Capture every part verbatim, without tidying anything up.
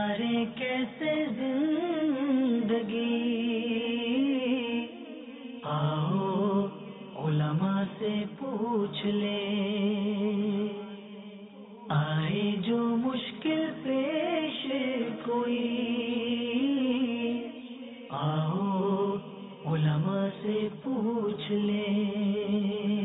گزارے کیسے زندگی، آؤ علماء سے پوچھ لیں، آئے جو مشکل پیش کوئی، آؤ علماء سے پوچھ لیں۔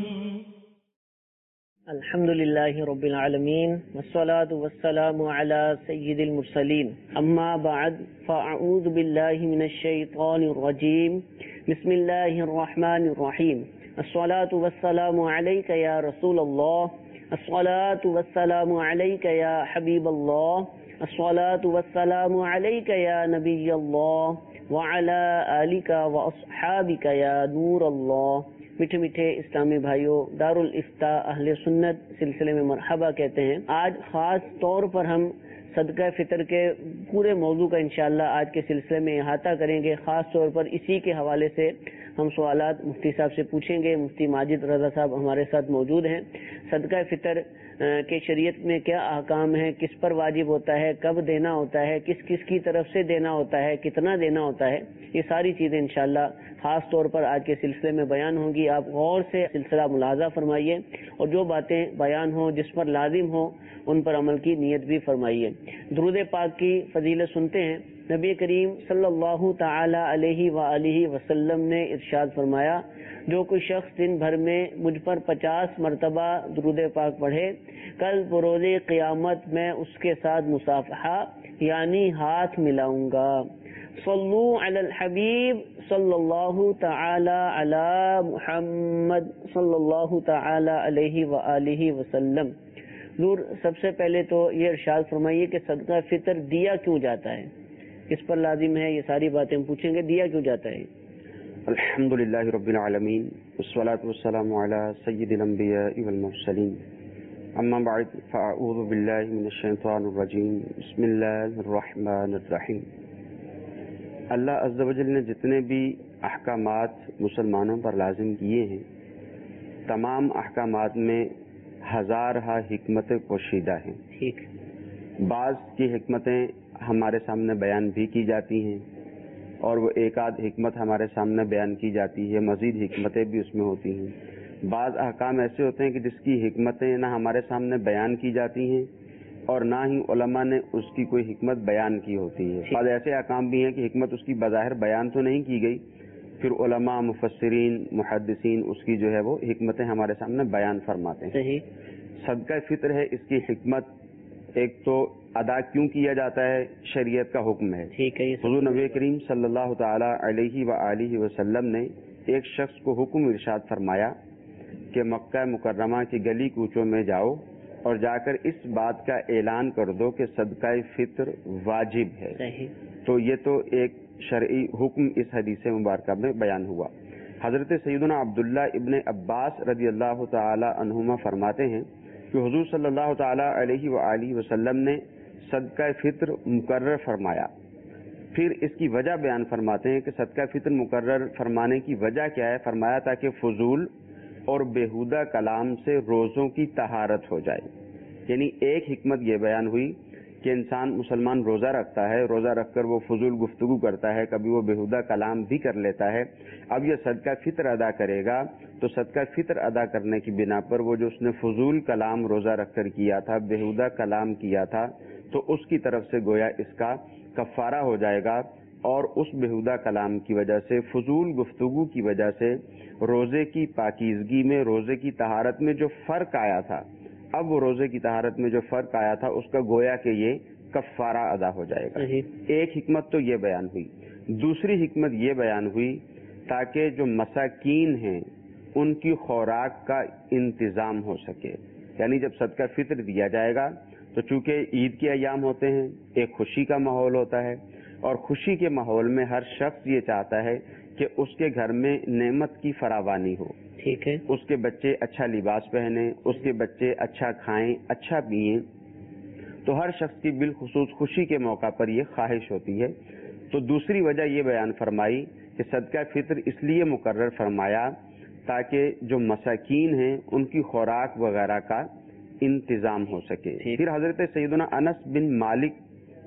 الحمد للہ رب العالمین والصلاة والسلام علی سید المرسلین، اما بعد فاعوذ باللہ من الشیطان الرجیم، بسم اللہ الرحمن الرحیم، الصلاة والسلام علیک یا رسول اللہ، الصلاة والسلام علیک یا حبیب اللہ، الصلاة والسلام علیک یا نبی اللہ، وعلی آلک واصحابک یا نور اللہ۔ میٹھے میٹھے اسلامی بھائیوں، دارالافتاء اہل سنت سلسلے میں مرحبا کہتے ہیں۔ آج خاص طور پر ہم صدقہ فطر کے پورے موضوع کا انشاءاللہ آج کے سلسلے میں احاطہ کریں گے۔ خاص طور پر اسی کے حوالے سے ہم سوالات مفتی صاحب سے پوچھیں گے۔ مفتی ماجد رضا صاحب ہمارے ساتھ موجود ہیں۔ صدقہ فطر کے شریعت میں کیا احکام ہیں، کس پر واجب ہوتا ہے، کب دینا ہوتا ہے، کس کس کی طرف سے دینا ہوتا ہے، کتنا دینا ہوتا ہے، یہ ساری چیزیں انشاءاللہ خاص طور پر آج کے سلسلے میں بیان ہوں گی۔ آپ غور سے سلسلہ ملاحظہ فرمائیے اور جو باتیں بیان ہوں جس پر لازم ہو ان پر عمل کی نیت بھی فرمائیے۔ درود پاک کی فضیلت سنتے ہیں۔ نبی کریم صلی اللہ تعالی علیہ وآلہ وسلم نے ارشاد فرمایا، جو کوئی شخص دن بھر میں مجھ پر پچاس مرتبہ درود پاک پڑھے، کل بروز قیامت میں اس کے ساتھ مصافحہ یعنی ہاتھ ملاؤں گا۔ صلو علی الحبیب صلی اللہ تعالی علی محمد صلی اللہ تعالی علیہ وآلہ وسلم۔ نور، سب سے پہلے تو یہ ارشاد فرمائیے کہ صدقہ فطر دیا کیوں جاتا ہے، کس پر لازم ہے، یہ ساری باتیں ہم پوچھیں گے۔ دیا کیوں جاتا ہے؟ الحمدللہ رب العالمین والصلاة والسلام علی سید الانبیاء والمرسلین، اما بعد فاعوذ باللہ من الشیطان الرجیم، بسم اللہ الرحمن الرحیم۔ اللہ عز و جل نے جتنے بھی احکامات مسلمانوں پر لازم کیے ہیں، تمام احکامات میں ہزارہ حکمتیں پوشیدہ ہیں۔ ٹھیک۔ بعض کی حکمتیں ہمارے سامنے بیان بھی کی جاتی ہیں اور وہ ایک آدھ حکمت ہمارے سامنے بیان کی جاتی ہے، مزید حکمتیں بھی اس میں ہوتی ہیں۔ بعض احکام ایسے ہوتے ہیں کہ جس کی حکمتیں نہ ہمارے سامنے بیان کی جاتی ہیں اور نہ ہی علماء نے اس کی کوئی حکمت بیان کی ہوتی ہے۔ بعض ایسے احکام بھی ہیں کہ حکمت اس کی بظاہر بیان تو نہیں کی گئی، پھر علماء، مفسرین، محدثین اس کی جو ہے وہ حکمتیں ہمارے سامنے بیان فرماتے ہیں۔ صحیح۔ صدقہ فطر ہے، اس کی حکمت ایک تو ادا کیوں کیا جاتا ہے، شریعت کا حکم ہے۔ ٹھیک ہے۔ حضور نبی کریم صلی اللہ تعالی علیہ وآلہ وسلم نے ایک شخص کو حکم ارشاد فرمایا کہ مکہ مکرمہ کی گلی کوچوں میں جاؤ اور جا کر اس بات کا اعلان کر دو کہ صدقہ فطر واجب ہے۔ صحیح۔ تو یہ تو ایک شرعی حکم اس حدیث مبارکہ میں بیان ہوا۔ حضرت سیدنا عبداللہ ابن عباس رضی اللہ تعالی عنہما فرماتے ہیں کہ حضور صلی اللہ تعالی علیہ وآلہ وسلم نے صدقہ فطر مقرر فرمایا۔ پھر اس کی وجہ بیان فرماتے ہیں کہ صدقہ فطر مقرر فرمانے کی وجہ کیا ہے؟ فرمایا تاکہ فضول اور بیہودہ کلام سے روزوں کی طہارت ہو جائے۔ یعنی ایک حکمت یہ بیان ہوئی کہ انسان مسلمان روزہ رکھتا ہے، روزہ رکھ کر وہ فضول گفتگو کرتا ہے، کبھی وہ بیہودہ کلام بھی کر لیتا ہے۔ اب یہ صدقہ فطر ادا کرے گا تو صدقہ فطر ادا کرنے کی بنا پر وہ جو اس نے فضول کلام روزہ رکھ کر کیا تھا، بیہودہ کلام کیا تھا، تو اس کی طرف سے گویا اس کا کفارہ ہو جائے گا، اور اس بیہودہ کلام کی وجہ سے، فضول گفتگو کی وجہ سے روزے کی پاکیزگی میں، روزے کی طہارت میں جو فرق آیا تھا، اب وہ روزے کی طہارت میں جو فرق آیا تھا اس کا گویا کہ یہ کفارہ ادا ہو جائے گا۔ ایک حکمت تو یہ بیان ہوئی۔ دوسری حکمت یہ بیان ہوئی تاکہ جو مساکین ہیں ان کی خوراک کا انتظام ہو سکے۔ یعنی جب صدقہ فطر دیا جائے گا تو چونکہ عید کے ایام ہوتے ہیں، ایک خوشی کا ماحول ہوتا ہے، اور خوشی کے ماحول میں ہر شخص یہ چاہتا ہے کہ اس کے گھر میں نعمت کی فراوانی ہو۔ ٹھیک ہے۔ اس کے بچے اچھا لباس پہنیں، اس کے بچے اچھا کھائیں، اچھا پئیں، تو ہر شخص کی بالخصوص خوشی کے موقع پر یہ خواہش ہوتی ہے۔ تو دوسری وجہ یہ بیان فرمائی کہ صدقہ فطر اس لیے مقرر فرمایا تاکہ جو مساکین ہیں ان کی خوراک وغیرہ کا انتظام ہو سکے۔ پھر حضرت سیدنا انس بن مالک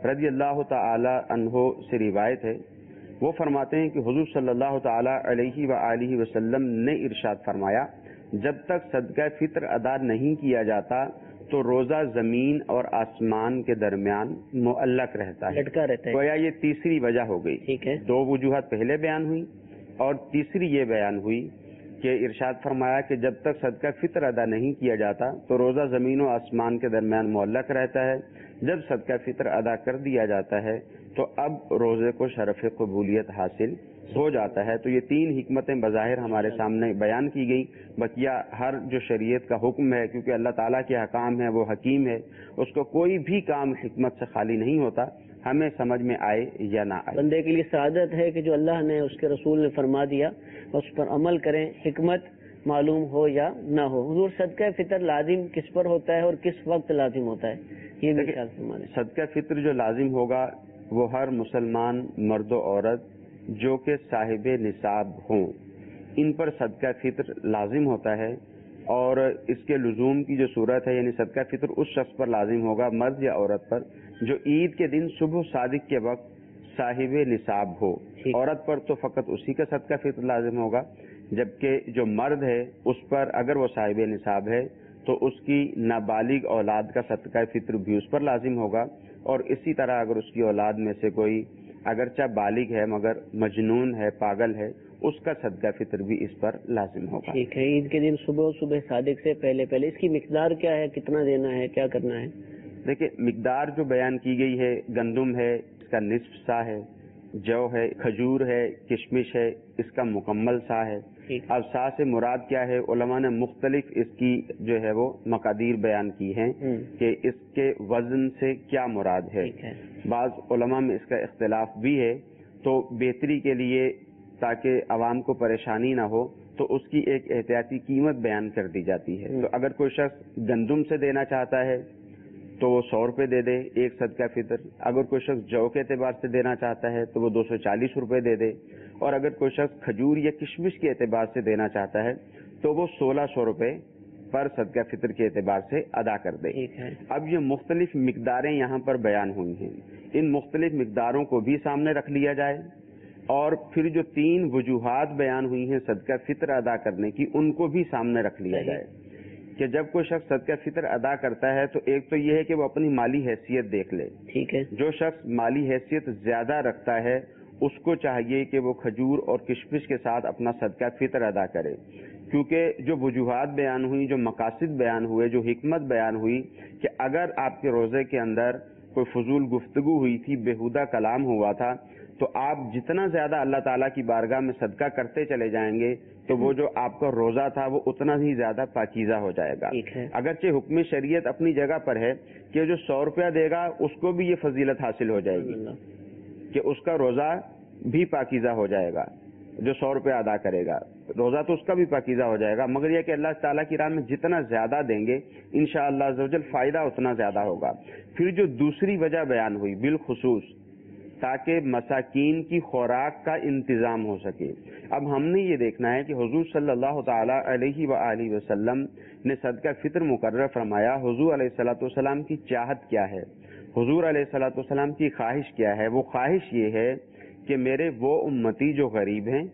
رضی اللہ تعالی عنہ سے روایت ہے، وہ فرماتے ہیں کہ حضور صلی اللہ تعالی علیہ وآلہ وسلم نے ارشاد فرمایا، جب تک صدقہ فطر ادا نہیں کیا جاتا تو روزہ زمین اور آسمان کے درمیان معلق رہتا ہے، لٹکا رہتا ہے۔ گویا یہ تیسری وجہ ہو گئی۔ ٹھیک ہے، دو وجوہات پہلے بیان ہوئی اور تیسری یہ بیان ہوئی کہ ارشاد فرمایا کہ جب تک صدقہ فطر ادا نہیں کیا جاتا تو روزہ زمین و آسمان کے درمیان معلق رہتا ہے، جب صدقہ فطر ادا کر دیا جاتا ہے تو اب روزے کو شرف قبولیت حاصل ہو جاتا ہے۔ تو یہ تین حکمتیں بظاہر ہمارے سامنے بیان کی گئی۔ بقیہ ہر جو شریعت کا حکم ہے، کیونکہ اللہ تعالیٰ کے حکام ہے، وہ حکیم ہے، اس کو کوئی بھی کام حکمت سے خالی نہیں ہوتا، ہمیں سمجھ میں آئے یا نہ آئے۔ بندے کے لیے سعادت ہے کہ جو اللہ نے اس کے رسول نے فرما دیا اس پر عمل کریں، حکمت معلوم ہو یا نہ ہو۔ حضور صدقہ فطر لازم کس پر ہوتا ہے اور کس وقت لازم ہوتا ہے، یہ بھی خیال فرمائیں۔ صدقہ فطر جو لازم ہوگا وہ ہر مسلمان مرد و عورت جو کہ صاحب نصاب ہوں، ان پر صدقہ فطر لازم ہوتا ہے، اور اس کے لزوم کی جو صورت ہے، یعنی صدقہ فطر اس شخص پر لازم ہوگا، مرد یا عورت پر، جو عید کے دن صبح صادق کے وقت صاحب نصاب ہو۔ عورت پر تو فقط اسی کا صدقہ فطر لازم ہوگا، جبکہ جو مرد ہے اس پر اگر وہ صاحب نصاب ہے تو اس کی نابالغ اولاد کا صدقہ فطر بھی اس پر لازم ہوگا، اور اسی طرح اگر اس کی اولاد میں سے کوئی اگرچہ بالغ ہے مگر مجنون ہے، پاگل ہے، اس کا صدقہ فطر بھی اس پر لازم ہوگا۔ ٹھیک ہے، عید کے دن صبح صبح صادق سے پہلے پہلے اس کی مقدار کیا ہے، کتنا دینا ہے، کیا کرنا ہے؟ دیکھیں، مقدار جو بیان کی گئی ہے، گندم ہے اس کا نصف سا ہے، جو ہے کھجور ہے، کشمش ہے اس کا مکمل سا ہے۔ اب سا سے مراد کیا ہے، علماء نے مختلف اس کی جو ہے وہ مقادیر بیان کی ہیں کہ اس کے وزن سے کیا مراد ہے۔ بعض علماء میں اس کا اختلاف بھی ہے، تو بہتری کے لیے تاکہ عوام کو پریشانی نہ ہو تو اس کی ایک احتیاطی قیمت بیان کر دی جاتی ہے۔ تو اگر کوئی شخص گندم سے دینا چاہتا ہے تو وہ سو روپے دے دے ایک صدقہ فطر، اگر کوئی شخص جو کے اعتبار سے دینا چاہتا ہے تو وہ دو سو چالیس روپے دے دے، اور اگر کوئی شخص کھجور یا کشمش کے اعتبار سے دینا چاہتا ہے تو وہ سولہ سو روپے پر صدقہ فطر کے اعتبار سے ادا کر دے۔ اب یہ مختلف مقداریں یہاں پر بیان ہوئی ہیں، ان مختلف مقداروں کو بھی سامنے رکھ لیا جائے، اور پھر جو تین وجوہات بیان ہوئی ہیں صدقہ فطر ادا کرنے کی، ان کو بھی سامنے رکھ لیا جائے کہ جب کوئی شخص صدقہ فطر ادا کرتا ہے تو ایک تو یہ ہے کہ وہ اپنی مالی حیثیت دیکھ لے۔ ٹھیک ہے، جو شخص مالی حیثیت زیادہ رکھتا ہے اس کو چاہیے کہ وہ کھجور اور کشمش کے ساتھ اپنا صدقہ فطر ادا کرے، کیونکہ جو وجوہات بیان ہوئی، جو مقاصد بیان ہوئے، جو حکمت بیان ہوئی کہ اگر آپ کے روزے کے اندر کوئی فضول گفتگو ہوئی تھی، بیہودہ کلام ہوا تھا، تو آپ جتنا زیادہ اللہ تعالیٰ کی بارگاہ میں صدقہ کرتے چلے جائیں گے تو وہ جو آپ کا روزہ تھا وہ اتنا ہی زیادہ پاکیزہ ہو جائے گا۔ اگرچہ حکم شریعت اپنی جگہ پر ہے کہ جو سو روپیہ دے گا اس کو بھی یہ فضیلت حاصل ہو جائے گی کہ اس کا روزہ بھی پاکیزہ ہو جائے گا، جو سو روپیہ ادا کرے گا روزہ تو اس کا بھی پاکیزہ ہو جائے گا، مگر یہ کہ اللہ تعالیٰ کی راہ میں جتنا زیادہ دیں گے انشاءاللہ عز و جل فائدہ اتنا زیادہ ہوگا۔ پھر جو دوسری وجہ بیان ہوئی بالخصوص تاکہ مساکین کی خوراک کا انتظام ہو سکے، اب ہم نے یہ دیکھنا ہے کہ حضور صلی اللہ تعالی علیہ وآلہ وسلم نے صدقہ فطر مقرر فرمایا، حضور علیہ الصلوۃ والسلام کی چاہت کیا ہے، حضور علیہ الصلوۃ والسلام کی خواہش کیا ہے؟ وہ خواہش یہ ہے کہ میرے وہ امتی جو غریب ہیں،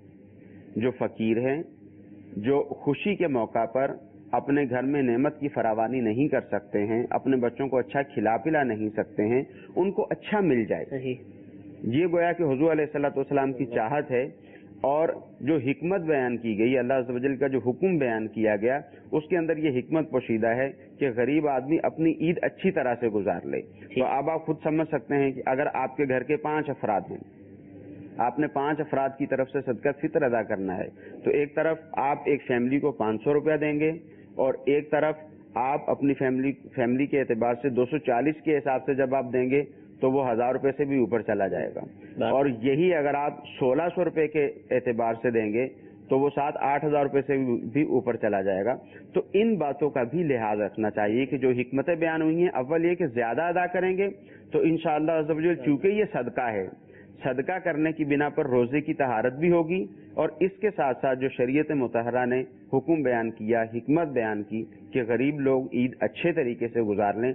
جو فقیر ہیں، جو خوشی کے موقع پر اپنے گھر میں نعمت کی فراوانی نہیں کر سکتے ہیں، اپنے بچوں کو اچھا کھلا پلا نہیں سکتے ہیں، ان کو اچھا مل جائے۔ یہ گویا کہ حضور علیہ الصلوۃ والسلام کی چاہت ہے، اور جو حکمت بیان کی گئی، اللہ عز و جل کا جو حکم بیان کیا گیا اس کے اندر یہ حکمت پوشیدہ ہے کہ غریب آدمی اپنی عید اچھی طرح سے گزار لے۔ تو اب آپ خود سمجھ سکتے ہیں کہ اگر آپ کے گھر کے پانچ افراد ہیں، آپ نے پانچ افراد کی طرف سے صدقہ فطر ادا کرنا ہے، تو ایک طرف آپ ایک فیملی کو پانچ سو روپیہ دیں گے، اور ایک طرف آپ اپنی فیملی فیملی کے اعتبار سے دو سو چالیس کے حساب سے جب آپ دیں گے تو وہ ہزار روپے سے بھی اوپر چلا جائے گا، اور یہی اگر آپ سولہ سو روپے کے اعتبار سے دیں گے تو وہ سات آٹھ ہزار روپے سے بھی اوپر چلا جائے گا۔ تو ان باتوں کا بھی لحاظ رکھنا چاہیے کہ جو حکمتیں بیان ہوئی ہیں، اول یہ کہ زیادہ ادا کریں گے تو انشاءاللہ عز و جل، چونکہ یہ صدقہ ہے، صدقہ کرنے کی بنا پر روزے کی طہارت بھی ہوگی، اور اس کے ساتھ ساتھ جو شریعت مطہرہ نے حکم بیان کیا، حکمت بیان کی کہ غریب لوگ عید اچھے طریقے سے گزار لیں،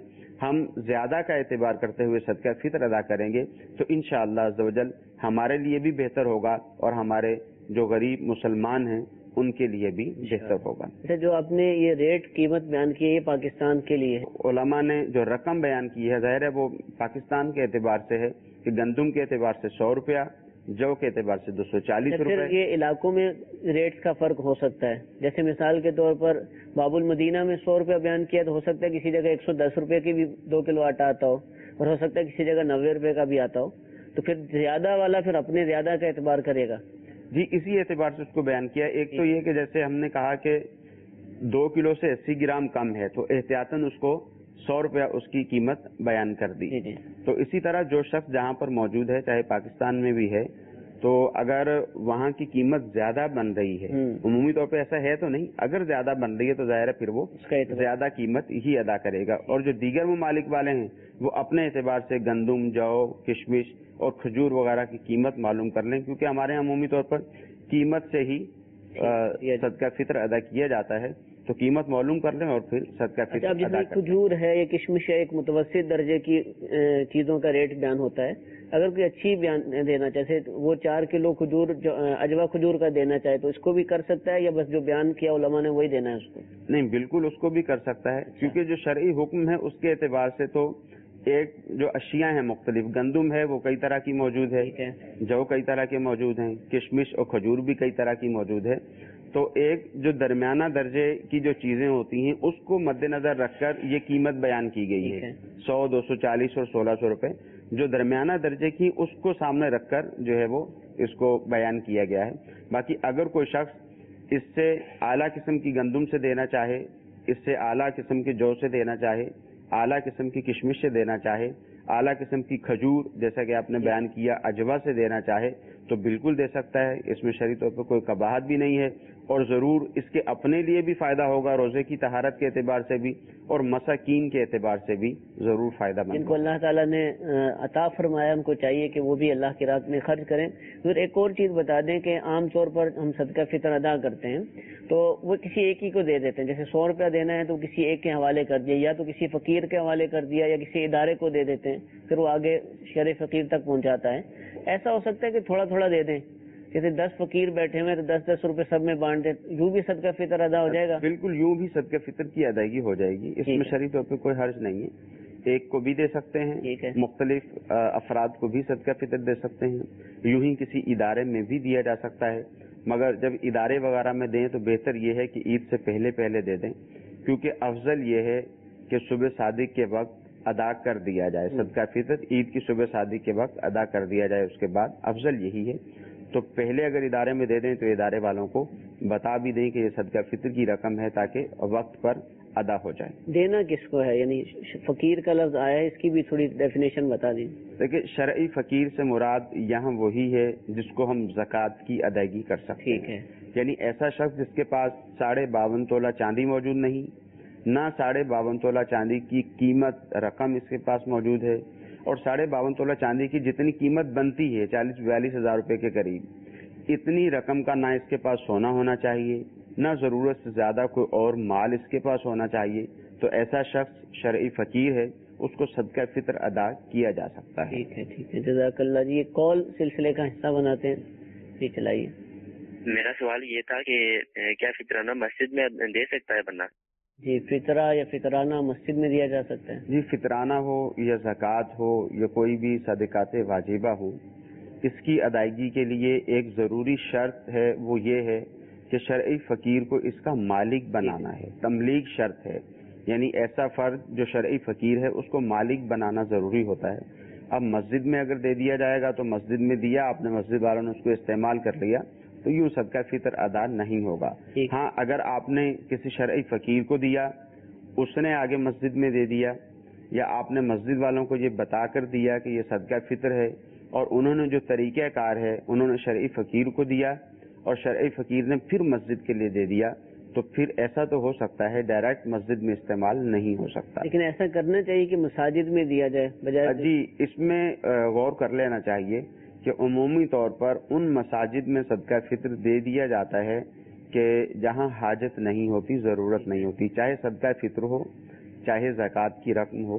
ہم زیادہ کا اعتبار کرتے ہوئے صدقہ فطر ادا کریں گے تو انشاءاللہ عز و جل ہمارے لیے بھی بہتر ہوگا اور ہمارے جو غریب مسلمان ہیں ان کے لیے بھی بہتر ہوگا. اچھا، جو آپ نے یہ ریٹ قیمت بیان کی ہے یہ پاکستان کے لیے ہے؟ علماء نے جو رقم بیان کی ہے ظاہر ہے وہ پاکستان کے اعتبار سے ہے کہ گندم کے اعتبار سے سو روپیہ، جو کے اعتبار سے دو سو چالیس روپے. پھر یہ علاقوں میں ریٹس کا فرق ہو سکتا ہے، جیسے مثال کے طور پر باب المدینہ میں سو روپیہ بیان کیا تو ہو سکتا ہے کسی جگہ ایک سو دس روپے کی بھی دو کلو آٹا آتا ہو، اور ہو سکتا ہے کسی جگہ نوے روپے کا بھی آتا ہو. تو پھر زیادہ والا پھر اپنے زیادہ کا اعتبار کرے گا. جی اسی اعتبار سے اس کو بیان کیا. ایک تو یہ کہ جیسے ہم نے کہا کہ دو کلو سے اسی گرام کم ہے تو احتیاطاً اس کو سو روپیہ اس کی قیمت بیان کر دی. تو اسی طرح جو شخص جہاں پر موجود ہے چاہے پاکستان میں بھی ہے تو اگر وہاں کی قیمت زیادہ بن رہی ہے، عمومی طور پہ ایسا ہے تو نہیں، اگر زیادہ بن رہی ہے تو ظاہر ہے پھر وہ زیادہ قیمت ہی ادا کرے گا. اور جو دیگر ممالک والے ہیں وہ اپنے اعتبار سے گندم، جو، کشمش اور کھجور وغیرہ کی قیمت معلوم کر لیں، کیونکہ ہمارے یہاں عمومی طور پر قیمت سے ہی صدقہ فطر ادا کیا جاتا ہے. تو قیمت معلوم کر لیں اور پھر صدقہ فطر ادا کریں. کھجور ہے یا کشمش ہے، ایک متوسط درجے کی چیزوں کا ریٹ بیان ہوتا ہے. اگر کوئی اچھی بیان دینا چاہے وہ چار کلو کھجور اجوا کھجور کا دینا چاہے تو اس کو بھی کر سکتا ہے، یا بس جو بیان کیا علماء نے وہی دینا ہے اس کو؟ نہیں، بالکل اس کو بھی کر سکتا ہے، کیونکہ جو شرعی حکم ہے اس کے اعتبار سے تو ایک جو اشیاء ہیں مختلف، گندم ہے وہ کئی طرح کی موجود ہے، جو کئی طرح کے موجود ہیں، کشمش اور کھجور بھی کئی طرح کی موجود ہے. تو ایک جو درمیانہ درجے کی جو چیزیں ہوتی ہیں اس کو مد نظر رکھ کر یہ قیمت بیان کی گئی ہے، سو، دو سو چالیس اور سولہ سو روپے. جو درمیانہ درجے کی اس کو سامنے رکھ کر جو ہے وہ اس کو بیان کیا گیا ہے. باقی اگر کوئی شخص اس سے اعلیٰ قسم کی گندم سے دینا چاہے، اس سے اعلیٰ قسم کے جو سے دینا چاہے، اعلیٰ قسم کی کشمش سے دینا چاہے، اعلیٰ قسم کی کھجور جیسا کہ آپ نے بیان کیا اجوا سے دینا چاہے تو بالکل دے سکتا ہے. اس میں شرعی طور پر کوئی قباحت بھی نہیں ہے، اور ضرور اس کے اپنے لیے بھی فائدہ ہوگا، روزے کی طہارت کے اعتبار سے بھی اور مساکین کے اعتبار سے بھی ضرور فائدہ مند. جن کو اللہ تعالیٰ نے عطا فرمایا ان کو چاہیے کہ وہ بھی اللہ کی راہ میں خرچ کریں. پھر ایک اور چیز بتا دیں کہ عام طور پر ہم صدقہ فطر ادا کرتے ہیں تو وہ کسی ایک ہی کو دے دیتے ہیں. جیسے سو روپیہ دینا ہے تو کسی ایک کے حوالے کر دیا، یا تو کسی فقیر کے حوالے کر دیا، یا کسی ادارے کو دے دیتے ہیں، پھر وہ آگے شرع فقیر تک پہنچاتا ہے. ایسا ہو سکتا ہے کہ تھوڑا تھوڑا دے دیں، جیسے دس فقیر بیٹھے ہوئے تو دس دس روپے سب میں بانٹ دیں، یوں بھی صدقہ فطر ادا ہو جائے گا؟ بالکل یوں بھی صدقہ فطر کی ادائیگی ہو جائے گی، اس میں شرعی طور پہ کوئی حرج نہیں ہے. ایک کو بھی دے سکتے ہیں، مختلف افراد کو بھی صدقہ فطر دے سکتے ہیں، یوں ہی کسی ادارے میں بھی دیا جا سکتا ہے. مگر جب ادارے وغیرہ میں دیں تو بہتر یہ ہے کہ عید سے پہلے پہلے دے دیں، کیونکہ افضل یہ ہے کہ صبح صادق کے وقت ادا کر دیا جائے صدقہ فطر، عید کی صبح صادق کے وقت ادا کر دیا جائے، اس کے بعد افضل یہی ہے. تو پہلے اگر ادارے میں دے دیں تو ادارے والوں کو بتا بھی دیں کہ یہ صدقہ فطر کی رقم ہے تاکہ وقت پر ادا ہو جائے. دینا کس کو ہے؟ یعنی فقیر کا لفظ آیا ہے، اس کی بھی تھوڑی ڈیفینیشن بتا دیں. دیکھیں شرعی فقیر سے مراد یہاں وہی ہے جس کو ہم زکوٰۃ کی ادائیگی کر سکتے ہیں. ٹھیک ہے. یعنی ایسا شخص جس کے پاس ساڑھے باون تولہ چاندی موجود نہیں، نہ ساڑھے باون تولہ چاندی کی قیمت رقم اس کے پاس موجود ہے، اور ساڑھے باون تولہ چاندی کی جتنی قیمت بنتی ہے چالیس بیالیس ہزار روپے کے قریب، اتنی رقم کا نہ اس کے پاس سونا ہونا چاہیے، نہ ضرورت سے زیادہ کوئی اور مال اس کے پاس ہونا چاہیے، تو ایسا شخص شرعی فقیر ہے، اس کو صدقہ فطر ادا کیا جا سکتا ہے. ٹھیک ہے ٹھیک ہے جزاک اللہ جی. یہ کال سلسلے کا حصہ بناتے ہیں، جی چلائیے. میرا سوال یہ تھا کہ کیا فطرانہ مسجد میں دے سکتا ہے بندہ؟ جی فطرہ یا فطرانہ مسجد میں دیا جا سکتا ہے. جی فطرانہ ہو یا زکوٰۃ ہو یا کوئی بھی صدقات واجبہ ہو، اس کی ادائیگی کے لیے ایک ضروری شرط ہے، وہ یہ ہے کہ شرعی فقیر کو اس کا مالک بنانا ہے. تملیک شرط ہے، یعنی ایسا فرد جو شرعی فقیر ہے اس کو مالک بنانا ضروری ہوتا ہے. اب مسجد میں اگر دے دیا جائے گا تو مسجد میں دیا، آپ نے مسجد والوں نے اس کو استعمال کر لیا تو یوں صدقہ فطر ادا نہیں ہوگا. ہاں اگر آپ نے کسی شرعی فقیر کو دیا، اس نے آگے مسجد میں دے دیا، یا آپ نے مسجد والوں کو یہ بتا کر دیا کہ یہ صدقہ فطر ہے، اور انہوں نے جو طریقہ کار ہے انہوں نے شرعی فقیر کو دیا اور شرعی فقیر نے پھر مسجد کے لیے دے دیا، تو پھر ایسا تو ہو سکتا ہے، ڈائریکٹ مسجد میں استعمال نہیں ہو سکتا. لیکن ایسا کرنا چاہیے کہ مساجد میں دیا جائے بجائے. جی اس میں غور کر لینا چاہیے کہ عمومی طور پر ان مساجد میں صدقہ فطر دے دیا جاتا ہے کہ جہاں حاجت نہیں ہوتی، ضرورت نہیں ہوتی، چاہے صدقہ فطر ہو چاہے زکوٰۃ کی رقم ہو.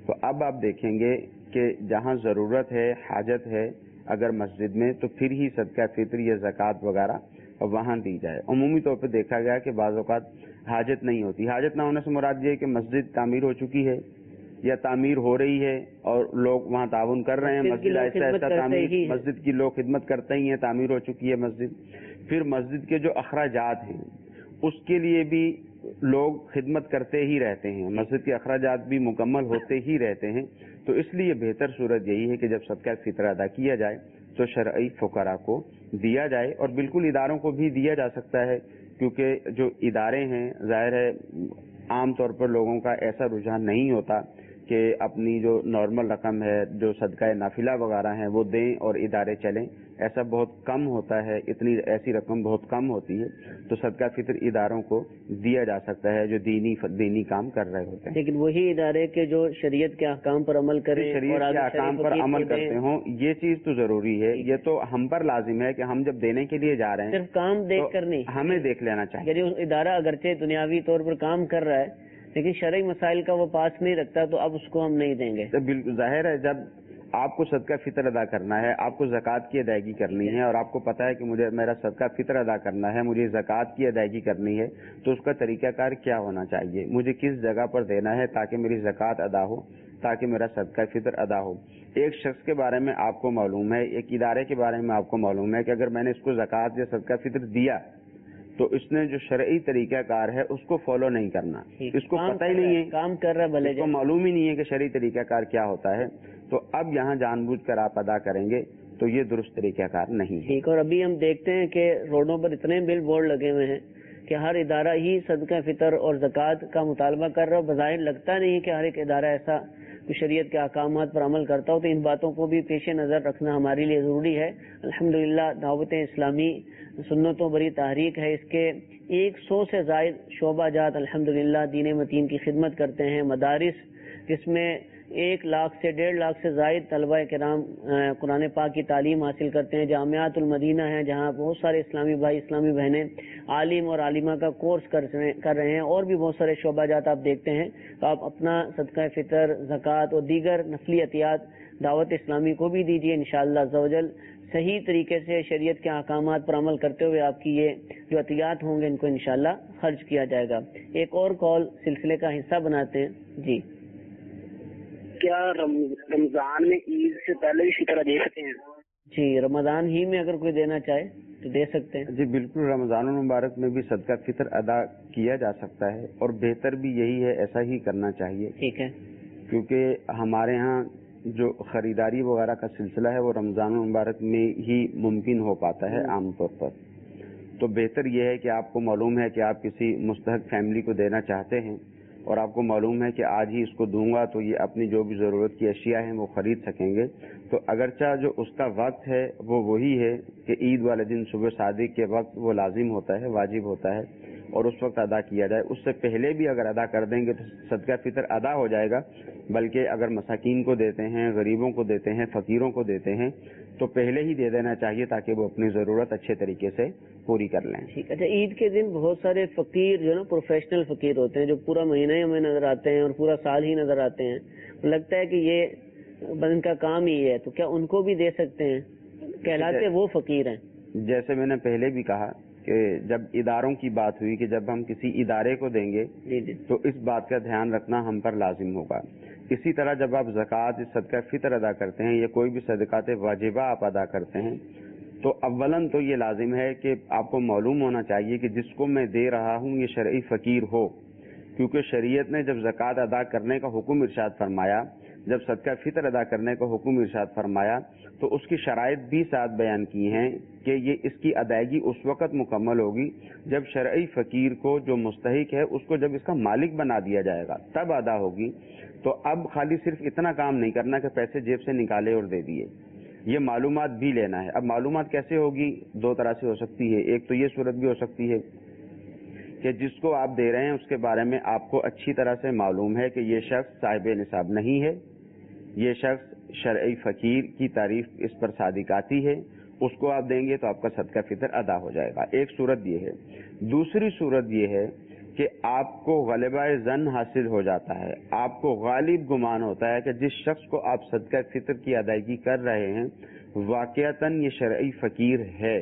تو اب آپ دیکھیں گے کہ جہاں ضرورت ہے، حاجت ہے اگر مسجد میں، تو پھر ہی صدقہ فطر یا زکوٰۃ وغیرہ وہاں دی جائے۔ عمومی طور پہ دیکھا گیا کہ بعض اوقات حاجت نہیں ہوتی۔ حاجت نہ ہونے سے مراد یہ ہے کہ مسجد تعمیر ہو چکی ہے یا تعمیر ہو رہی ہے اور لوگ وہاں تعاون کر رہے ہیں، مسجد ایسا ایسا تعمیر، مسجد کی لوگ خدمت کرتے ہی ہیں، تعمیر ہو چکی ہے مسجد۔ پھر مسجد کے جو اخراجات ہیں اس کے لیے بھی لوگ خدمت کرتے ہی رہتے ہیں، مسجد کے اخراجات بھی مکمل ہوتے ہی رہتے ہیں۔ تو اس لیے بہتر صورت یہی ہے کہ جب صدقہ فطر ادا کیا جائے تو شرعی فقراء کو دیا جائے، اور بالکل اداروں کو بھی دیا جا سکتا ہے، کیونکہ جو ادارے ہیں ظاہر ہے عام طور پر لوگوں کا ایسا رجحان نہیں ہوتا کہ اپنی جو نارمل رقم ہے، جو صدقہ نافلہ وغیرہ ہیں وہ دیں اور ادارے چلیں، ایسا بہت کم ہوتا ہے، اتنی ایسی رقم بہت کم ہوتی ہے۔ تو صدقہ فطر اداروں کو دیا جا سکتا ہے جو دینی دینی کام کر رہے ہوتے ہیں، لیکن وہی ادارے کے جو شریعت کے احکام پر عمل کریں، شریعت کے احکام پر عمل کرتے ہوں، یہ چیز تو ضروری ہے۔ یہ تو ہم پر لازم ہے کہ ہم جب دینے کے لیے جا رہے ہیں صرف کام دیکھ کر نہیں، ہمیں دیکھ لینا چاہیے۔ یعنی ادارہ اگرچہ دنیاوی طور پر کام کر رہا ہے لیکن شرعی مسائل کا وہ پاس نہیں رکھتا، تو اب اس کو ہم نہیں دیں گے۔ بالکل ظاہر ہے، جب آپ کو صدقہ فطر ادا کرنا ہے، آپ کو زکوٰۃ کی ادائیگی کرنی ہے، اور آپ کو پتا ہے کہ مجھے میرا صدقہ فطر ادا کرنا ہے، مجھے زکوٰۃ کی ادائیگی کرنی ہے، تو اس کا طریقہ کار کیا ہونا چاہیے، مجھے کس جگہ پر دینا ہے تاکہ میری زکوٰۃ ادا ہو، تاکہ میرا صدقہ فطر ادا ہو۔ ایک شخص کے بارے میں آپ کو معلوم ہے، ایک ادارے کے بارے میں آپ کو معلوم ہے کہ اگر میں نے اس کو زکوٰۃ یا صدقہ فطر دیا تو اس نے جو شرعی طریقہ کار ہے اس کو فالو نہیں کرنا، اس کو پتہ ہی نہیں ہے، کام کر رہا ہے بھلے، اس کو معلوم ہی نہیں ہے کہ شرعی طریقہ کار کیا ہوتا ہے، تو اب یہاں جان بوجھ کر آپ ادا کریں گے تو یہ درست طریقہ کار نہیں ہے۔ ٹھیک، اور ابھی ہم دیکھتے ہیں کہ روڈوں پر اتنے بل بورڈ لگے ہوئے ہیں کہ ہر ادارہ ہی صدقہ فطر اور زکوٰۃ کا مطالبہ کر رہا ہے، بظاہر لگتا نہیں ہے کہ ہر ایک ادارہ ایسا شریعت کے احکامات پر عمل کرتا ہو، تو ان باتوں کو بھی پیش نظر رکھنا ہمارے لیے ضروری ہے۔ الحمدللہ دعوت اسلامی سنتوں بری تحریک ہے، اس کے ایک سو سے زائد شعبہ جات الحمدللہ دین متین کی خدمت کرتے ہیں، مدارس جس میں ایک لاکھ سے ڈیڑھ لاکھ سے زائد طلبہ کرام قرآن پاک کی تعلیم حاصل کرتے ہیں، جامعات المدینہ ہیں جہاں بہت سارے اسلامی بھائی اسلامی بہنیں عالم اور عالمہ کا کورس کر رہے ہیں، اور بھی بہت سارے شعبہ جات آپ دیکھتے ہیں۔ تو آپ اپنا صدقہ فطر، زکوٰۃ اور دیگر نفلی عطیات دعوت اسلامی کو بھی دیجیے، انشاءاللہ عز و جل صحیح طریقے سے شریعت کے احکامات پر عمل کرتے ہوئے آپ کی یہ جو عطیات ہوں گے ان کو انشاءاللہ خرچ کیا جائے گا۔ ایک اور کال سلسلے کا حصہ بناتے ہیں۔ جی، کیا رمضان میں عید سے پہلے بھی فطر دے سکتے ہیں؟ جی، رمضان ہی میں اگر کوئی دینا چاہے تو دے سکتے ہیں۔ جی بالکل، رمضان المبارک میں بھی صدقہ فطر ادا کیا جا سکتا ہے، اور بہتر بھی یہی ہے، ایسا ہی کرنا چاہیے۔ ٹھیک ہے، کیونکہ ہمارے ہاں جو خریداری وغیرہ کا سلسلہ ہے وہ رمضان المبارک میں ہی ممکن ہو پاتا ہے عام طور پر، تو بہتر یہ ہے کہ آپ کو معلوم ہے کہ آپ کسی مستحق فیملی کو دینا چاہتے ہیں، اور آپ کو معلوم ہے کہ آج ہی اس کو دوں گا تو یہ اپنی جو بھی ضرورت کی اشیاء ہیں وہ خرید سکیں گے، تو اگرچہ جو اس کا وقت ہے وہ وہی ہے کہ عید والے دن صبح صادق کے وقت وہ لازم ہوتا ہے، واجب ہوتا ہے، اور اس وقت ادا کیا جائے، اس سے پہلے بھی اگر ادا کر دیں گے تو صدقہ فطر ادا ہو جائے گا، بلکہ اگر مساکین کو دیتے ہیں، غریبوں کو دیتے ہیں، فقیروں کو دیتے ہیں تو پہلے ہی دے دینا چاہیے تاکہ وہ اپنی ضرورت اچھے طریقے سے پوری کر لیں۔ ٹھیک، اچھا، عید کے دن بہت سارے فقیر جو ہے نا پروفیشنل فقیر ہوتے ہیں، جو پورا مہینہ ہی ہمیں نظر آتے ہیں اور پورا سال ہی نظر آتے ہیں، لگتا ہے کہ یہ ان کا کام ہی ہے، تو کیا ان کو بھی دے سکتے ہیں؟ کہلاتے وہ فقیر ہیں؟ جیسے میں نے پہلے بھی کہا کہ جب اداروں کی بات ہوئی کہ جب ہم کسی ادارے کو دیں گے جی جی تو اس بات کا دھیان رکھنا ہم پر لازم ہوگا۔ اسی طرح جب آپ زکوٰۃ، صدقہ فطر ادا کرتے ہیں یا کوئی بھی صدقات واجبہ آپ ادا کرتے ہیں تو اولاً تو یہ لازم ہے کہ آپ کو معلوم ہونا چاہیے کہ جس کو میں دے رہا ہوں یہ شرعی فقیر ہو، کیونکہ شریعت نے جب زکوٰۃ ادا کرنے کا حکم ارشاد فرمایا، جب صدقہ فطر ادا کرنے کا حکم ارشاد فرمایا تو اس کی شرائط بھی ساتھ بیان کی ہیں کہ یہ اس کی ادائیگی اس وقت مکمل ہوگی جب شرعی فقیر کو جو مستحق ہے اس کو جب اس کا مالک بنا دیا جائے گا تب ادا ہوگی۔ تو اب خالی صرف اتنا کام نہیں کرنا کہ پیسے جیب سے نکالے اور دے دیے، یہ معلومات بھی لینا ہے۔ اب معلومات کیسے ہوگی؟ دو طرح سے ہو سکتی ہے، ایک تو یہ صورت بھی ہو سکتی ہے کہ جس کو آپ دے رہے ہیں اس کے بارے میں آپ کو اچھی طرح سے معلوم ہے کہ یہ شخص صاحب نصاب نہیں ہے، یہ شخص شرعی فقیر کی تعریف اس پر صادق آتی ہے، اس کو آپ دیں گے تو آپ کا صدقہ فطر ادا ہو جائے گا۔ ایک صورت یہ ہے۔ دوسری صورت یہ ہے کہ آپ کو غلبہ زن حاصل ہو جاتا ہے، آپ کو غالب گمان ہوتا ہے کہ جس شخص کو آپ صدقہ فطر کی ادائیگی کر رہے ہیں واقعتاً یہ شرعی فقیر ہے،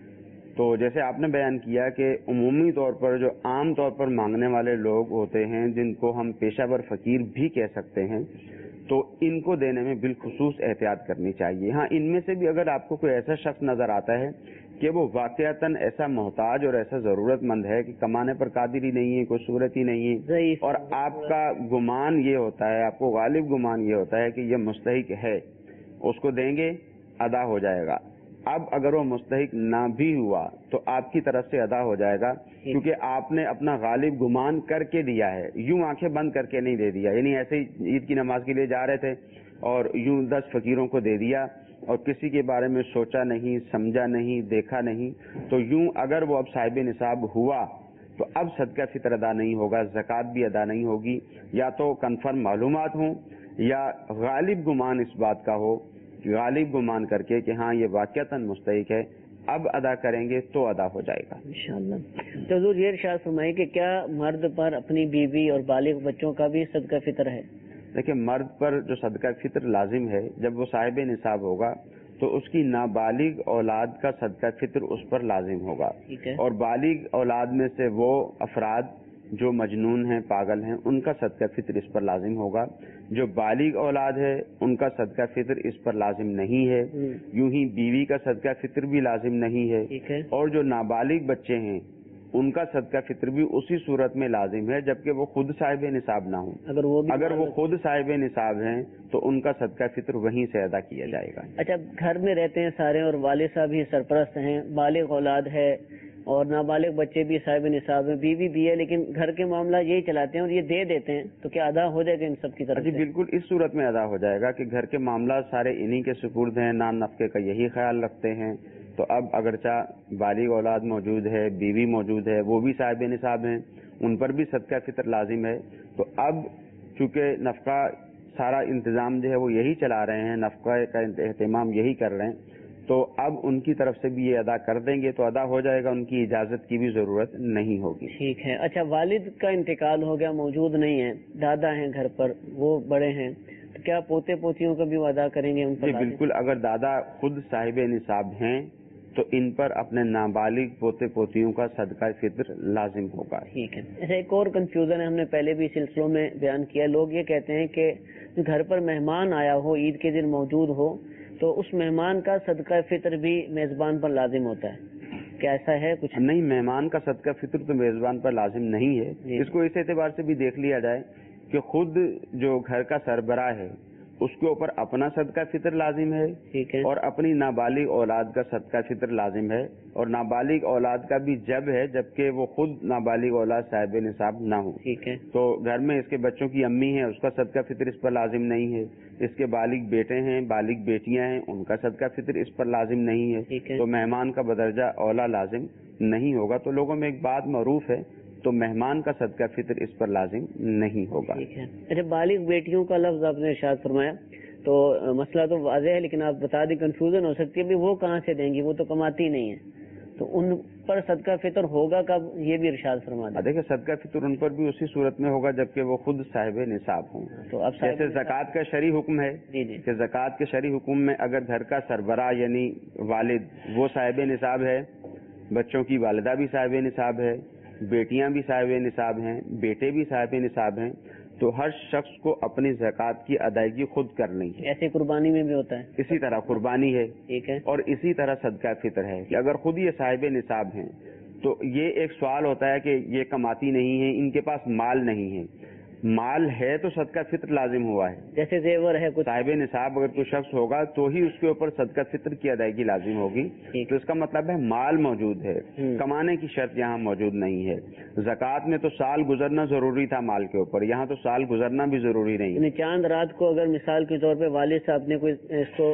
تو جیسے آپ نے بیان کیا کہ عمومی طور پر جو عام طور پر مانگنے والے لوگ ہوتے ہیں جن کو ہم پیشہ ور فقیر بھی کہہ سکتے ہیں، تو ان کو دینے میں بالخصوص احتیاط کرنی چاہیے۔ ہاں، ان میں سے بھی اگر آپ کو کوئی ایسا شخص نظر آتا ہے کہ وہ واقعتاً ایسا محتاج اور ایسا ضرورت مند ہے کہ کمانے پر قادر ہی نہیں ہے، کوئی صورت ہی نہیں ہے، اور آپ کا گمان یہ ہوتا ہے، آپ کو غالب گمان یہ ہوتا ہے کہ یہ مستحق ہے، اس کو دیں گے ادا ہو جائے گا۔ اب اگر وہ مستحق نہ بھی ہوا تو آپ کی طرف سے ادا ہو جائے گا، کیونکہ آپ نے اپنا غالب گمان کر کے دیا ہے، یوں آنکھیں بند کر کے نہیں دے دیا، یعنی ایسے ہی عید کی نماز کے لیے جا رہے تھے اور یوں دس فقیروں کو دے دیا اور کسی کے بارے میں سوچا نہیں، سمجھا نہیں، دیکھا نہیں، تو یوں اگر وہ اب صاحب نصاب ہوا تو اب صدقہ فطر ادا نہیں ہوگا، زکوٰۃ بھی ادا نہیں ہوگی، یا تو کنفرم معلومات ہوں یا غالب گمان اس بات کا ہو، غالب گمان کر کے کہ ہاں یہ واقعتاً مستحق ہے، اب ادا کریں گے تو ادا ہو جائے گا انشاءاللہ۔ تو حضور یہ ارشاد فرمائے کہ کیا مرد پر اپنی بیوی اور بالغ بچوں کا بھی صدقہ فطر ہے؟ دیکھیں، مرد پر جو صدقہ فطر لازم ہے جب وہ صاحب نصاب ہوگا تو اس کی نابالغ اولاد کا صدقہ فطر اس پر لازم ہوگا، اور بالغ اولاد میں سے وہ افراد جو مجنون ہیں، پاگل ہیں، ان کا صدقہ فطر اس پر لازم ہوگا۔ جو بالغ اولاد ہے ان کا صدقہ فطر اس پر لازم نہیں ہے، یوں ہی بیوی کا صدقہ فطر بھی لازم نہیں ہے، اور جو نابالغ بچے ہیں ان کا صدقہ فطر بھی اسی صورت میں لازم ہے جبکہ وہ خود صاحب نصاب نہ ہوں۔ اگر وہ اگر وہ خود صاحب نصاب ہیں تو ان کا صدقہ فطر وہیں سے ادا کیا جائے گا۔ اچھا، گھر میں رہتے ہیں سارے اور والد صاحب ہی سرپرست ہیں، بالغ اولاد ہے اور نابالغ بچے بھی صاحب نصاب ہیں، بیوی بھی ہے، لیکن گھر کے معاملہ یہی چلاتے ہیں اور یہ دے دیتے ہیں، تو کیا ادا ہو جائے گا ان سب کی طرف جی سے؟ بالکل، اس صورت میں ادا ہو جائے گا کہ گھر کے معاملات سارے انہی کے سپرد ہیں، نان نفقے کا یہی خیال رکھتے ہیں، تو اب اگرچہ بالغ اولاد موجود ہے، بیوی موجود ہے، وہ بھی صاحب نصاب ہیں، ان پر بھی صدقہ فطر لازم ہے، تو اب چونکہ نفقہ سارا انتظام جو ہے وہ یہی چلا رہے ہیں، نفقہ کا اہتمام یہی کر رہے ہیں، تو اب ان کی طرف سے بھی یہ ادا کر دیں گے تو ادا ہو جائے گا، ان کی اجازت کی بھی ضرورت نہیں ہوگی۔ ٹھیک ہے۔ اچھا، والد کا انتقال ہو گیا، موجود نہیں ہے، دادا ہیں گھر پر، وہ بڑے ہیں، تو کیا پوتے پوتیوں کا بھی وہ ادا کریں گے ان پر؟ جی بالکل، اگر دادا خود صاحب نصاب ہیں تو ان پر اپنے نابالغ پوتے پوتیوں کا صدقہ فطر لازم ہوگا۔ ٹھیک ہے۔ اچھا، ایک اور کنفیوژن ہے، ہم نے پہلے بھی سلسلوں میں بیان کیا، لوگ یہ کہتے ہیں کہ گھر پر مہمان آیا ہو، عید کے دن موجود ہو، تو اس مہمان کا صدقہ فطر بھی میزبان پر لازم ہوتا ہے، کیا ایسا ہے کچھ؟ نہیں، مہمان کا صدقہ فطر تو میزبان پر لازم نہیں ہے، اس کو اس اعتبار سے بھی دیکھ لیا جائے کہ خود جو گھر کا سربراہ ہے اس کے اوپر اپنا صدقہ فطر لازم ہے اور اپنی نابالغ اولاد کا صدقہ فطر لازم ہے، اور نابالغ اولاد کا بھی جب ہے جبکہ وہ خود نابالغ اولاد صاحب نصاب نہ ہو۔ ٹھیک ہے۔ تو گھر میں اس کے بچوں کی امی ہیں، اس کا صدقہ فطر اس پر لازم نہیں ہے، اس کے بالغ بیٹے ہیں، بالغ بیٹیاں ہیں، ان کا صدقہ فطر اس پر لازم نہیں ہے، تو مہمان کا بدرجہ اولا لازم نہیں ہوگا۔ تو لوگوں میں ایک بات معروف ہے، تو مہمان کا صدقہ فطر اس پر لازم نہیں ہوگا۔ ٹھیک ہے۔ اچھا، بالغ بیٹیوں کا لفظ آپ نے ارشاد فرمایا، تو مسئلہ تو واضح ہے لیکن آپ بتا دیں، کنفیوژن ہو سکتی ہے، بھی وہ کہاں سے دیں گی، وہ تو کماتی نہیں ہے، تو ان پر صدقہ فطر ہوگا کب، یہ بھی ارشاد فرما دیں۔ دیکھیں، صدقہ فطر ان پر بھی اسی صورت میں ہوگا جبکہ وہ خود صاحب نصاب ہوں۔ تو اب جیسے زکوٰۃ کا شرعی حکم ہے کہ زکوٰۃ کے شرعی حکم میں اگر گھر کا سربراہ یعنی والد وہ صاحب نصاب ہے، بچوں کی والدہ بھی صاحب نصاب ہے، بیٹیاں بھی صاحب نصاب ہیں، بیٹے بھی صاحب نصاب ہیں، تو ہر شخص کو اپنی زکوٰۃ کی ادائیگی خود کرنی ہے۔ ایسے قربانی میں بھی ہوتا ہے، اسی طرح قربانی ہے، ٹھیک ہے، اور اور اسی طرح صدقہ فطر ہے کہ اگر خود یہ صاحب نصاب ہیں تو یہ ایک سوال ہوتا ہے کہ یہ کماتی نہیں ہیں، ان کے پاس مال نہیں ہے، مال ہے تو صدقہ فطر لازم ہوا ہے، جیسے زیور ہے کچھ، صاحب نصاب اگر کوئی شخص ہوگا تو ہی اس کے اوپر صدقہ فطر کی ادائیگی لازم ہوگی، تو اس کا مطلب ہے مال موجود ہے، کمانے کی شرط یہاں موجود نہیں ہے۔ زکوٰۃ میں تو سال گزرنا ضروری تھا مال کے اوپر، یہاں تو سال گزرنا بھی ضروری نہیں ہے۔ چاند رات کو اگر مثال کے طور پہ والد صاحب نے کوئی اس کو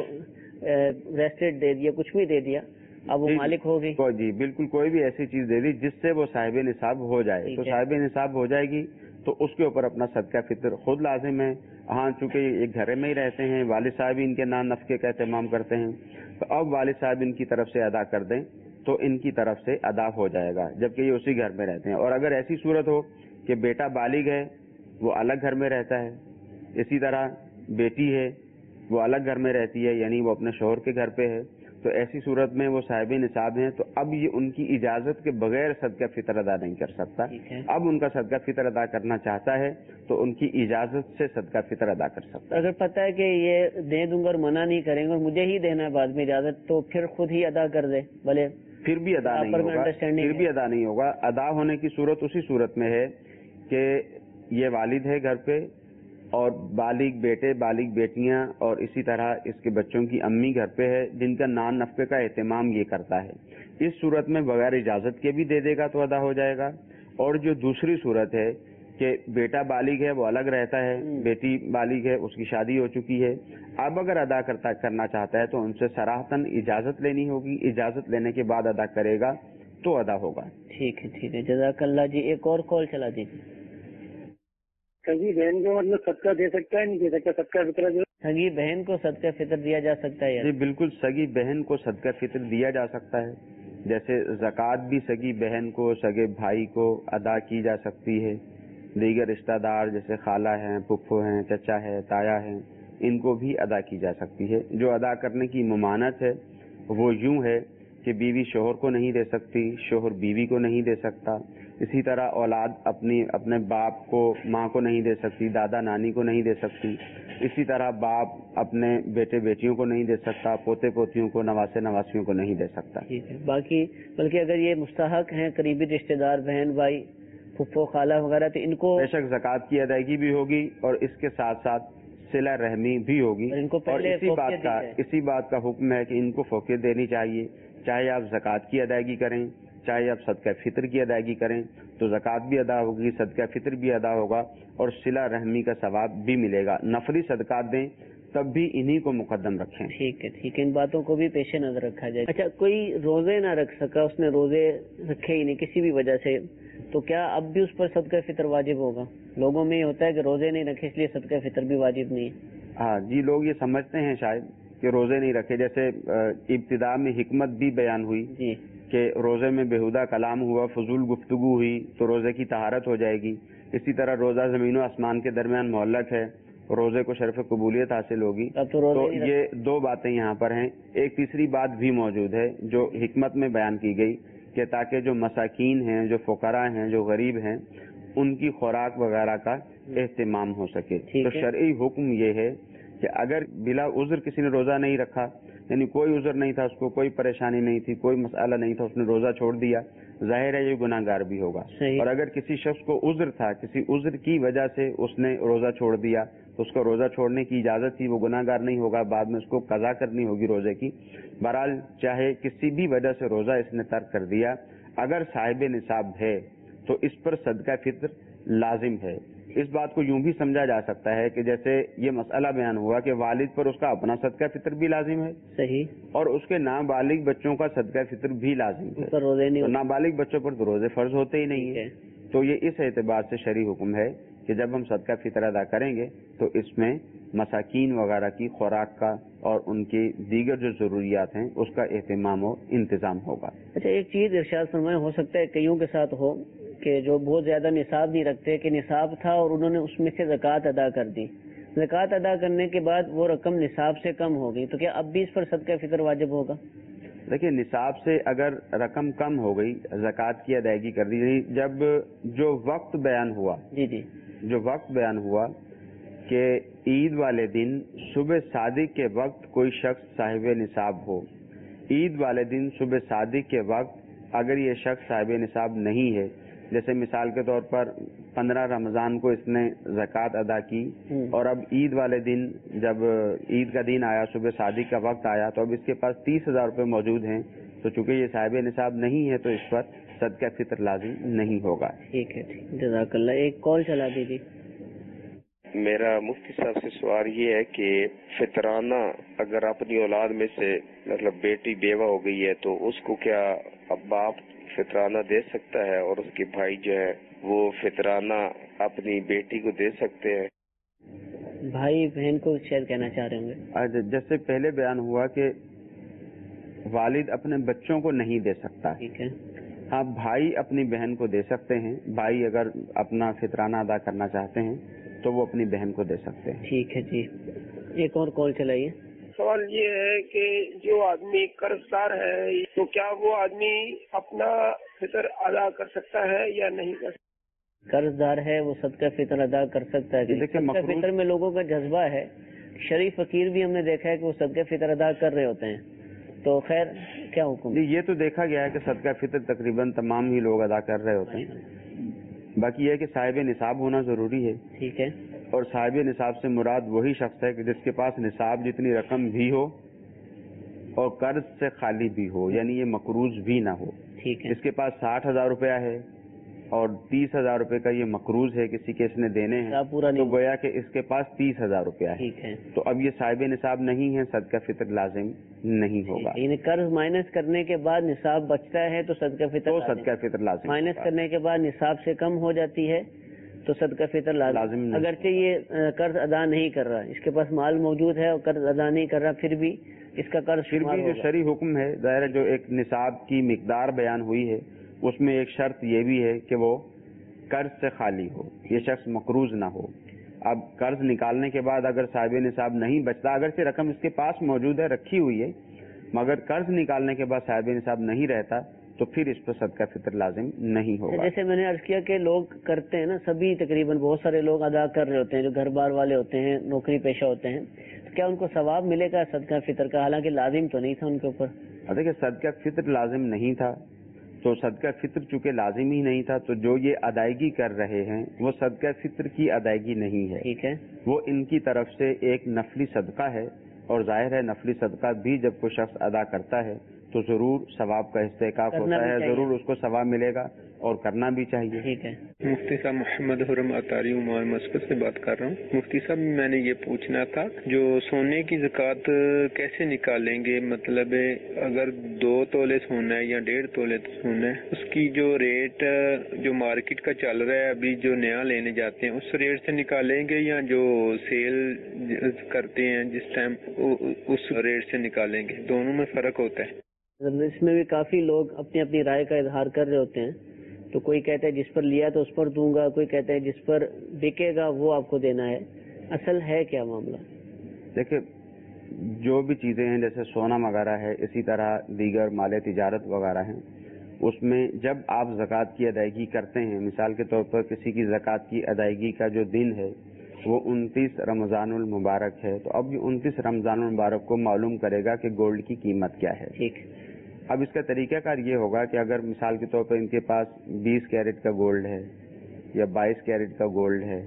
ریسٹیٹ دے دیا، کچھ بھی دے دیا، اب وہ مالک ہوگی؟ جی بالکل، کوئی بھی ایسی چیز دے دی جس سے وہ صاحب نصاب ہو جائے تو صاحب نصاب ہو جائے گی، تو اس کے اوپر اپنا صدقہ فطر خود لازم ہے۔ ہاں، چونکہ یہ گھر میں ہی رہتے ہیں، والد صاحب ان کے نان نفقے کا اہتمام کرتے ہیں، تو اب والد صاحب ان کی طرف سے ادا کر دیں تو ان کی طرف سے ادا ہو جائے گا، جبکہ یہ اسی گھر میں رہتے ہیں. اور اگر ایسی صورت ہو کہ بیٹا بالغ ہے وہ الگ گھر میں رہتا ہے، اسی طرح بیٹی ہے وہ الگ گھر میں رہتی ہے، یعنی وہ اپنے شوہر کے گھر پہ ہے، تو ایسی صورت میں وہ صاحب نصاب ہیں، تو اب یہ ان کی اجازت کے بغیر صدقہ فطر ادا نہیں کر سکتا. اب ان کا صدقہ فطر ادا کرنا چاہتا ہے تو ان کی اجازت سے صدقہ فطر ادا کر سکتا ہے. اگر پتہ ہے کہ یہ دے دوں گا اور منع نہیں کریں گے اور مجھے ہی دینا ہے بعد میں اجازت، تو پھر خود ہی ادا کر دے بھلے، پھر بھی ادا نہیں ہوگا. پھر بھی ادا نہیں ہوگا. ادا ہونے کی صورت اسی صورت میں ہے کہ یہ والد ہے گھر پہ اور بالغ بیٹے بالغ بیٹیاں اور اسی طرح اس کے بچوں کی امی گھر پہ ہے جن کا نان نفقے کا اہتمام یہ کرتا ہے. اس صورت میں بغیر اجازت کے بھی دے دے گا تو ادا ہو جائے گا. اور جو دوسری صورت ہے کہ بیٹا بالغ ہے وہ الگ رہتا ہے، بیٹی بالغ ہے اس کی شادی ہو چکی ہے، اب اگر ادا کرتا کرنا چاہتا ہے تو ان سے صراحتاً اجازت لینی ہوگی، اجازت لینے کے بعد ادا کرے گا تو ادا ہوگا. ٹھیک ہے ٹھیک ہے، جزاک اللہ جی. ایک اور کال چلا دیجیے. سگی بہن کو مطلب صدقہ دے سکتا ہے نہیں دے سکتا صدقہ فطر جو سگی بہن کو صدقہ فطر دیا جا سکتا ہے؟ جی بالکل، سگی بہن کو صدقہ فطر دیا جا سکتا ہے. جیسے زکوٰۃ بھی سگی بہن کو سگے بھائی کو ادا کی جا سکتی ہے. دیگر رشتہ دار جیسے خالہ ہیں، پھپھو ہیں، چچا ہے، تایا ہیں، ان کو بھی ادا کی جا سکتی ہے. جو ادا کرنے کی ممانعت ہے وہ یوں ہے کہ بیوی شوہر کو نہیں دے سکتی، شوہر بیوی کو نہیں دے سکتا. اسی طرح اولاد اپنی اپنے باپ کو ماں کو نہیں دے سکتی، دادا نانی کو نہیں دے سکتی. اسی طرح باپ اپنے بیٹے بیٹیوں کو نہیں دے سکتا، پوتے پوتیوں کو، نواسے نواسیوں کو نہیں دے سکتا. باقی بلکہ اگر یہ مستحق ہیں قریبی رشتہ دار بہن بھائی پھپھو خالہ وغیرہ تو ان کو بے شک زکوٰۃ کی ادائیگی بھی ہوگی اور اس کے ساتھ ساتھ صلہ رحمی بھی ہوگی. اور اسی بات کا اسی بات کا حکم ہے کہ ان کو فوقیت دینی چاہیے. چاہے آپ زکوٰۃ کی ادائیگی کریں، چاہے آپ صدقہ فطر کی ادائیگی کریں تو زکوٰۃ بھی ادا ہوگی، صدقہ فطر بھی ادا ہوگا اور صلہ رحمی کا ثواب بھی ملے گا. نفلی صدقات دیں تب بھی انہی کو مقدم رکھیں. ٹھیک ہے ٹھیک ہے، ان باتوں کو بھی پیش نظر رکھا جائے. اچھا، کوئی روزے نہ رکھ سکا، اس نے روزے رکھے ہی نہیں کسی بھی وجہ سے، تو کیا اب بھی اس پر صدقہ فطر واجب ہوگا؟ لوگوں میں یہ ہوتا ہے کہ روزے نہیں رکھے اس لیے صدقہ فطر بھی واجب نہیں ہے. ہاں جی، لوگ یہ سمجھتے ہیں شاید کہ روزے نہیں رکھے. جیسے ابتدا میں حکمت بھی بیان ہوئی جی کہ روزے میں بےہودہ کلام ہوا، فضول گفتگو ہوئی تو روزے کی طہارت ہو جائے گی. اسی طرح روزہ زمین و آسمان کے درمیان معلق ہے، روزے کو شرف قبولیت حاصل ہوگی. تو یہ دو باتیں یہاں پر ہیں. ایک تیسری بات بھی موجود ہے جو حکمت میں بیان کی گئی کہ تاکہ جو مساکین ہیں، جو فقراء ہیں، جو غریب ہیں، ان کی خوراک وغیرہ کا اہتمام ہو سکے. تو شرعی حکم یہ ہے کہ اگر بلا عذر کسی نے روزہ نہیں رکھا، یعنی کوئی عذر نہیں تھا اس کو، کوئی پریشانی نہیں تھی، کوئی مسئلہ نہیں تھا، اس نے روزہ چھوڑ دیا، ظاہر ہے یہ گناہ گار بھی ہوگا. اور اگر کسی شخص کو عذر تھا، کسی عذر کی وجہ سے اس نے روزہ چھوڑ دیا تو اس کو روزہ چھوڑنے کی اجازت تھی، وہ گناہ گار نہیں ہوگا، بعد میں اس کو قضا کرنی ہوگی روزے کی. بہرحال چاہے کسی بھی وجہ سے روزہ اس نے ترک کر دیا، اگر صاحب نصاب ہے تو اس پر صدقہ فطر لازم ہے. اس بات کو یوں بھی سمجھا جا سکتا ہے کہ جیسے یہ مسئلہ بیان ہوا کہ والد پر اس کا اپنا صدقہ فطر بھی لازم ہے، صحیح، اور اس کے نابالغ بچوں کا صدقہ فطر بھی لازم ہے. تو نابالغ بچوں پر تو روزے فرض ہوتے ہی نہیں ہیں. تو یہ اس اعتبار سے شرعی حکم ہے کہ جب ہم صدقہ فطر ادا کریں گے تو اس میں مساکین وغیرہ کی خوراک کا اور ان کی دیگر جو ضروریات ہیں اس کا اہتمام و انتظام ہوگا. اچھا، ایک چیز ارشاد فرمائے، ہو سکتا ہے کئیوں کے ساتھ ہو کہ جو بہت زیادہ نصاب نہیں رکھتے، کہ نصاب تھا اور انہوں نے اس میں سے زکوٰۃ ادا کر دی، زکوٰۃ ادا کرنے کے بعد وہ رقم نصاب سے کم ہو گئی، تو کیا اب بھی اس پر صدقہ فطر واجب ہوگا؟ دیکھیے، نصاب سے اگر رقم کم ہو گئی، زکوٰۃ کی ادائیگی کر دی. جب جو وقت بیان ہوا جی جی جو وقت بیان ہوا کہ عید والے دن صبح صادق کے وقت کوئی شخص صاحب نصاب ہو، عید والے دن صبح صادق کے وقت اگر یہ شخص صاحب نصاب نہیں ہے، جیسے مثال کے طور پر پندرہ رمضان کو اس نے زکوٰۃ ادا کی اور اب عید والے دن جب عید کا دن آیا، صبح صادق کا وقت آیا، تو اب اس کے پاس تیس ہزار روپے موجود ہیں، تو چونکہ یہ صاحب نصاب نہیں ہے تو اس پر صدقہ فطر لازم نہیں ہوگا. ٹھیک ہے، جزاک اللہ. ایک کال چلا دیجیے. میرا مفتی صاحب سے سوال یہ ہے کہ فطرانہ اگر اپنی اولاد میں سے مطلب بیٹی بیوہ ہو گئی ہے تو اس کو کیا اب باپ فطرانہ دے سکتا ہے اور اس کے بھائی جو ہے وہ فطرانہ اپنی بیٹی کو دے سکتے ہیں؟ بھائی بہن کو شاید کہنا چاہ رہے ہوں گے. جیسے پہلے بیان ہوا کہ والد اپنے بچوں کو نہیں دے سکتا. ٹھیک ہے. ہاں بھائی اپنی بہن کو دے سکتے ہیں. بھائی اگر اپنا فطرانہ ادا کرنا چاہتے ہیں تو وہ اپنی بہن کو دے سکتے ہیں. ٹھیک ہے جی. ایک اور کال چلائیے. سوال یہ ہے کہ جو آدمی قرض دار ہے تو کیا وہ آدمی اپنا فطر ادا کر سکتا ہے یا نہیں کر سکتا؟ قرض دار ہے وہ صدقہ فطر ادا کر سکتا ہے. صدقہ فطر میں لوگوں کا جذبہ ہے. شریف فقیر بھی ہم نے دیکھا ہے کہ وہ صدقہ فطر ادا کر رہے ہوتے ہیں. تو خیر کیا حکم؟ یہ تو دیکھا گیا ہے کہ صدقہ فطر تقریباً تمام ہی لوگ ادا کر رہے ہوتے ہیں. باقی یہ ہے کہ صاحب نصاب ہونا ضروری ہے. ٹھیک ہے. اور صاحب نصاب سے مراد وہی شخص ہے کہ جس کے پاس نصاب جتنی رقم بھی ہو اور قرض سے خالی بھی ہو, یعنی یہ مقروض بھی نہ ہو. ٹھیک ہے. اس کے پاس ساٹھ ہزار روپیہ ہے اور تیس ہزار روپے کا یہ مقروض ہے, کسی کے اس نے دینے ہیں, تو گویا کہ اس کے پاس تیس ہزار روپیہ ہے. ٹھیک ہے. تو اب یہ صاحب نصاب نہیں ہے, صدقہ فطر لازم نہیں ہوگا. یعنی قرض مائنس کرنے کے بعد نصاب بچتا ہے تو صدقہ فطر تو صدقہ فطر لازم. مائنس کرنے کے بعد نصاب سے کم ہو جاتی ہے تو صدقہ فطر لازم. اگرچہ یہ قرض ادا نہیں کر رہا, اس کے پاس مال موجود ہے اور قرض ادا نہیں کر رہا, پھر بھی اس کا قرض پھر بھی جو شرعی حکم ہے ظاہر جو ایک نصاب کی مقدار بیان ہوئی ہے اس میں ایک شرط یہ بھی ہے کہ وہ قرض سے خالی ہو, یہ شخص مقروض نہ ہو. اب قرض نکالنے کے بعد اگر صاحب نصاب نہیں بچتا, اگرچہ رقم اس کے پاس موجود ہے, رکھی ہوئی ہے, مگر قرض نکالنے کے بعد صاحب نصاب نہیں رہتا تو پھر اس پر صدقہ فطر لازم نہیں ہوگا. جیسے میں نے عرض کیا کہ لوگ کرتے ہیں نا, سبھی تقریباً بہت سارے لوگ ادا کر رہے ہوتے ہیں جو گھر بار والے ہوتے ہیں, نوکری پیشہ ہوتے ہیں, تو کیا ان کو ثواب ملے گا صدقہ فطر کا؟ حالانکہ لازم تو نہیں تھا ان کے اوپر. دیکھیں صدقہ فطر لازم نہیں تھا تو صدقہ فطر چونکہ لازم ہی نہیں تھا تو جو یہ ادائیگی کر رہے ہیں وہ صدقہ فطر کی ادائیگی نہیں ہے. ٹھیک ہے. وہ ان کی طرف سے ایک نفلی صدقہ ہے, اور ظاہر ہے نفلی صدقہ بھی جب کوئی شخص ادا کرتا ہے تو ضرور ثواب کا استحقاق ہوتا ہے, ضرور اس کو ثواب ملے گا اور کرنا بھی چاہیے. ٹھیک ہے. مفتی صاحب محمد حرم اطاری عمار مسکت سے بات کر رہا ہوں. مفتی صاحب میں نے یہ پوچھنا تھا جو سونے کی زکوٰۃ کیسے نکالیں گے؟ مطلب اگر دو تولے سونا ہے یا ڈیڑھ تولے سونا ہے, اس کی جو ریٹ جو مارکیٹ کا چل رہا ہے ابھی جو نیا لینے جاتے ہیں اس ریٹ سے نکالیں گے یا جو سیل کرتے ہیں جس ٹائم اس ریٹ سے نکالیں گے؟ دونوں میں فرق ہوتا ہے. اس میں بھی کافی لوگ اپنی اپنی رائے کا اظہار کر رہے ہوتے ہیں. تو کوئی کہتا ہے جس پر لیا تو اس پر دوں گا, کوئی کہتا ہے جس پر بکے گا وہ آپ کو دینا ہے. اصل ہے کیا معاملہ؟ دیکھیں جو بھی چیزیں ہیں جیسے سونا وغیرہ ہے, اسی طرح دیگر مال تجارت وغیرہ ہیں, اس میں جب آپ زکوٰۃ کی ادائیگی کرتے ہیں, مثال کے طور پر کسی کی زکوٰۃ کی ادائیگی کا جو دن ہے وہ انتیس رمضان المبارک ہے, تو اب یہ انتیس رمضان المبارک کو معلوم کرے گا کہ گولڈ کی قیمت کیا ہے. ٹھیک. اب اس کا طریقہ کار یہ ہوگا کہ اگر مثال کے طور پر ان کے پاس بیس کیرٹ کا گولڈ ہے یا بائیس کیرٹ کا گولڈ ہے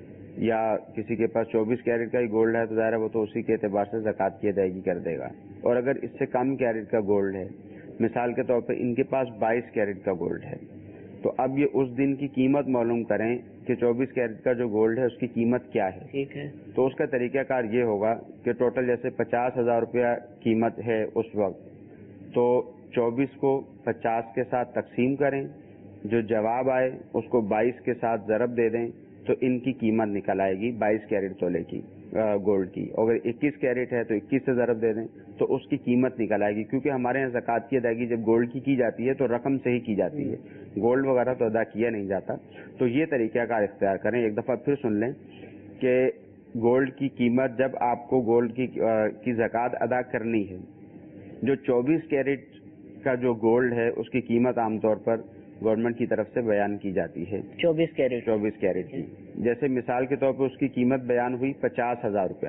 یا کسی کے پاس چوبیس کیرٹ کا ہی گولڈ ہے تو ظاہر ہے وہ تو اسی کے اعتبار سے زکوٰۃ کی ادائیگی کر دے گا. اور اگر اس سے کم کیرٹ کا گولڈ ہے, مثال کے طور پر ان کے پاس بائیس کیرٹ کا گولڈ ہے, تو اب یہ اس دن کی قیمت معلوم کریں کہ چوبیس کیرٹ کا جو گولڈ ہے اس کی قیمت کیا ہے. ٹھیک ہے. تو اس کا طریقہ کار یہ ہوگا کہ ٹوٹل جیسے پچاس ہزار روپیہ قیمت ہے اس وقت, تو چوبیس کو پچاس کے ساتھ تقسیم کریں, جو جواب آئے اس کو بائیس کے ساتھ ضرب دے دیں تو ان کی قیمت نکل آئے گی بائیس کیرٹ تولے کی گولڈ کی. اگر اکیس کیرٹ ہے تو اکیس سے ضرب دے دیں تو اس کی قیمت نکل آئے گی, کیونکہ ہمارے یہاں زکوٰۃ کی ادائیگی جب گولڈ کی کی جاتی ہے تو رقم سے ہی کی جاتی ہے, گولڈ وغیرہ تو ادا کیا نہیں جاتا. تو یہ طریقہ کار اختیار کریں. ایک دفعہ پھر سن لیں کہ گولڈ کی قیمت جب آپ کو گولڈ کی کی زکوٰۃ ادا کرنی ہے, جو چوبیس کیرٹ کا جو گولڈ ہے اس کی قیمت عام طور پر گورنمنٹ کی طرف سے بیان کی جاتی ہے چوبیس کیرٹ چوبیس کیرٹ کی. جیسے مثال کے طور پر اس کی قیمت بیان ہوئی پچاس ہزار روپیہ,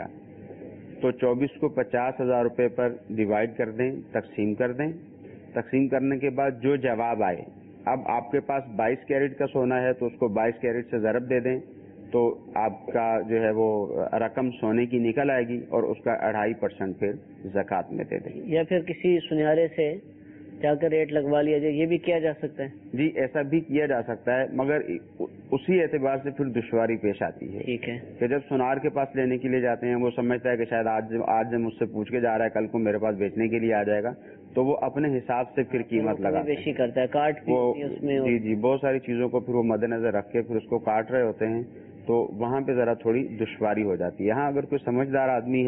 تو چوبیس کو پچاس ہزار روپے پر ڈیوائڈ کر دیں, تقسیم کر دیں. تقسیم کرنے کے بعد جو جواب آئے, اب آپ کے پاس بائیس کیرٹ کا سونا ہے تو اس کو بائیس کیرٹ سے ضرب دے دیں تو آپ کا جو ہے وہ رقم سونے کی نکل آئے گی اور اس کا اڑھائی پرسنٹ پھر زکوٰۃ میں دے دیں. یا پھر کسی سنیارے سے جا کر ریٹ لگوا لیا جائے, یہ بھی کیا جا سکتا ہے؟ جی ایسا بھی کیا جا سکتا ہے, مگر اسی اعتبار سے پھر دشواری پیش آتی ہے. ٹھیک ہے. کہ جب سونار کے پاس لینے کے لیے جاتے ہیں وہ سمجھتا ہے کہ شاید آج آج مجھ سے پوچھ کے جا رہا ہے کل کو میرے پاس بیچنے کے لیے آ جائے گا, تو وہ اپنے حساب سے پھر قیمت لگا بیشی کرتا ہے, کاٹ وہ اس میں جی جی بہت ساری چیزوں کو پھر وہ مد نظر رکھ کے پھر اس کو کاٹ رہے ہوتے ہیں, تو وہاں پہ ذرا تھوڑی دشواری ہو جاتی ہے. یہاں اگر کوئی سمجھدار آدمی ہے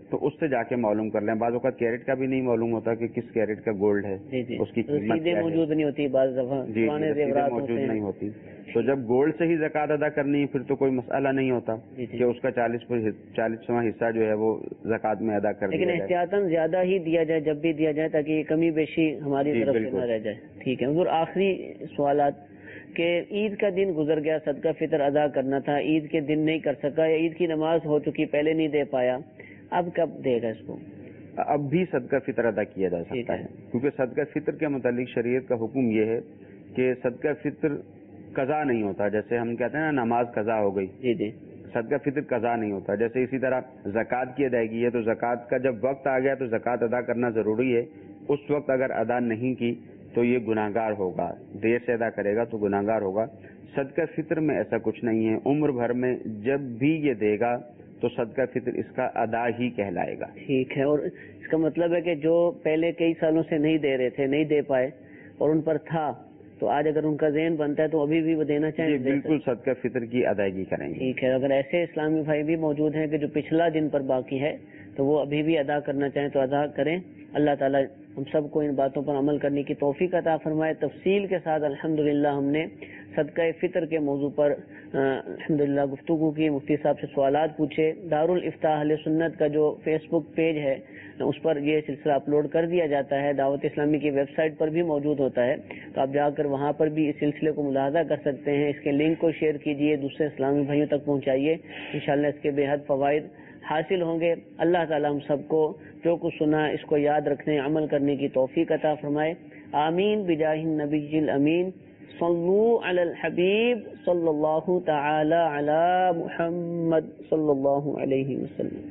تو اس سے جا کے معلوم کر لیں. بعض اوقات کیرٹ کا بھی نہیں معلوم ہوتا کہ کس کیرٹ کا گولڈ ہے, اس کی قیمت کیا ہے, موجود نہیں ہوتی, بعض دفعہ جی موجود نہیں ہوتی. تو جب گولڈ سے ہی زکوٰۃ ادا کرنی ہے پھر تو کوئی مسئلہ نہیں ہوتا کہ اس کا چالیس چالیسواں حصہ جو ہے وہ زکوٰۃ میں ادا کر دیا جائے. لیکن احتیاطاً زیادہ ہی دیا جائے جب بھی دیا جائے, تاکہ کمی بیشی ہماری طرف سے نہ رہ جائے. ٹھیک ہے. اور آخری سوالات کہ عید کا دن گزر گیا, صدقہ فطر ادا کرنا تھا, عید کے دن نہیں کر سکا, یا عید کی نماز ہو چکی پہلے نہیں دے پایا, اب کب دے گا اس کو؟ اب بھی صدقہ فطر ادا کیا جا سکتا ہے, کیونکہ صدقہ فطر کے متعلق شریعت کا حکم یہ ہے کہ صدقہ فطر قضا نہیں ہوتا. جیسے ہم کہتے ہیں نا نماز قضا ہو گئی, جی جی صدقہ فطر قضا نہیں ہوتا. جیسے اسی طرح زکوٰۃ کی ادائیگی ہے, تو زکوٰۃ کا جب وقت آ گیا تو زکوٰۃ ادا کرنا ضروری ہے. اس وقت اگر ادا نہیں کی تو یہ گناہگار ہوگا, دیر سے ادا کرے گا تو گناہگار ہوگا. صدقہ فطر میں ایسا کچھ نہیں ہے, عمر بھر میں جب بھی یہ دے گا تو صدقہ فطر اس کا ادا ہی کہلائے گا. ٹھیک ہے. اور اس کا مطلب ہے کہ جو پہلے کئی سالوں سے نہیں دے رہے تھے, نہیں دے پائے اور ان پر تھا, تو آج اگر ان کا ذہن بنتا ہے تو ابھی بھی وہ دینا چاہیں. جی بالکل صدقہ فطر کی ادائیگی کریں گے. ٹھیک ہے. اگر ایسے اسلامی بھائی بھی موجود ہیں کہ جو پچھلا دن پر باقی ہے تو وہ ابھی بھی ادا کرنا چاہیں تو ادا کریں. اللہ تعالیٰ ہم سب کو ان باتوں پر عمل کرنے کی توفیق عطا فرمائے. تفصیل کے ساتھ الحمدللہ ہم نے صدقہ فطر کے موضوع پر الحمدللہ گفتگو کی, مفتی صاحب سے سوالات پوچھے. دارالفتاح اہل سنت کا جو فیس بک پیج ہے اس پر یہ سلسلہ اپلوڈ کر دیا جاتا ہے, دعوت اسلامی کی ویب سائٹ پر بھی موجود ہوتا ہے, تو آپ جا کر وہاں پر بھی اس سلسلے کو ملاحظہ کر سکتے ہیں. اس کے لنک کو شیئر کیجئے, دوسرے اسلامی بھائیوں تک پہنچائیے, انشاءاللہ اس کے بے حد فوائد حاصل ہوں گے. اللہ تعالیٰ ہم سب کو جو کچھ سنا اس کو یاد رکھنے, عمل کرنے کی توفیق عطا فرمائے. آمین بجاہ النبی الامین. صلو علی الحبیب صلی اللہ تعالی علی محمد صلی اللہ علیہ وسلم.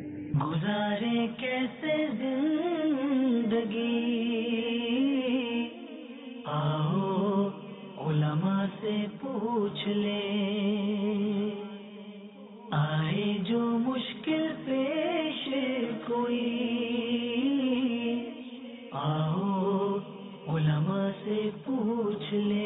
گزارے کیسے زندگی, آؤ علماء سے پوچھ لیں, آئے جو مشکل پیش کوئی, آؤ علماء سے پوچھ لیں.